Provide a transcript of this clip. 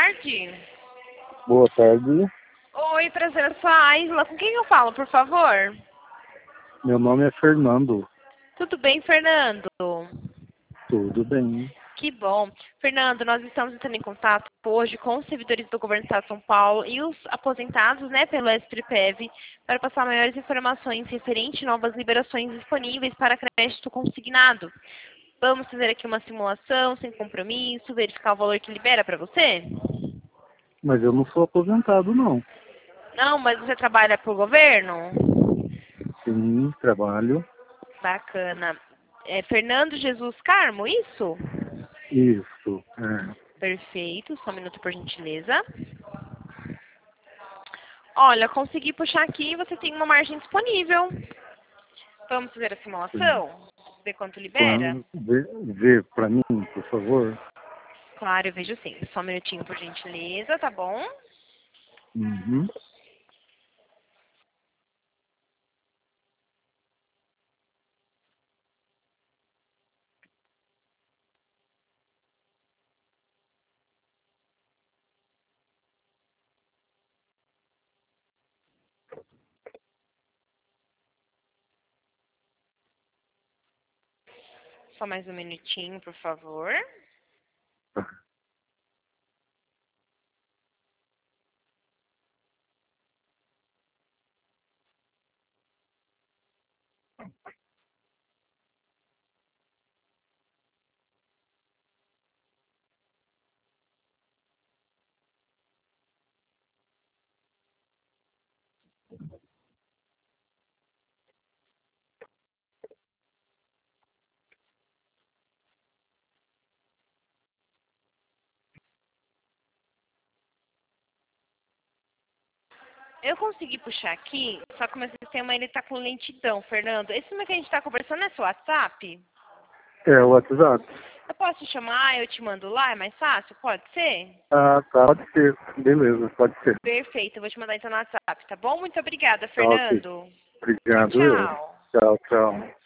tarde. Boa tarde. Oi, prazer, eu sou a Isla. Com quem eu falo, por favor? Meu nome é Fernando. Tudo bem, Fernando? Tudo bem? Que bom. Fernando, nós estamos entrando em contato hoje com os servidores do Governo do Estado de São Paulo e os aposentados, pelo SPPEV, para passar maiores informações referente a novas liberações disponíveis para crédito consignado. Vamos fazer aqui uma simulação sem compromisso, verificar o valor que libera para você? Mas eu não sou aposentado, não. Não, mas você trabalha para o governo? Sim, trabalho. Bacana. É Fernando Jesus Carmo, isso? Isso. É. Perfeito, só um minuto por gentileza. Olha, consegui puxar aqui, você tem uma margem disponível. Vamos fazer a Sim. simulação? Ver quanto libera? Vê para mim, por favor. Claro, eu vejo sim. Só um minutinho por gentileza, tá bom? Uhum. Só mais um minutinho, por favor. Eu consegui puxar aqui, só que o meu sistema ele tá com lentidão, Fernando. Esse número que a gente tá conversando é seu WhatsApp? É o WhatsApp. Eu posso te chamar, eu te mando lá, é mais fácil? Pode ser? Ah, tá. Pode ser. Beleza, pode ser. Perfeito, eu vou te mandar então no WhatsApp, tá bom? Muito obrigada, Tá, ok. Fernando. Tchau, Obrigado, eu. tchau. Tchau, tchau.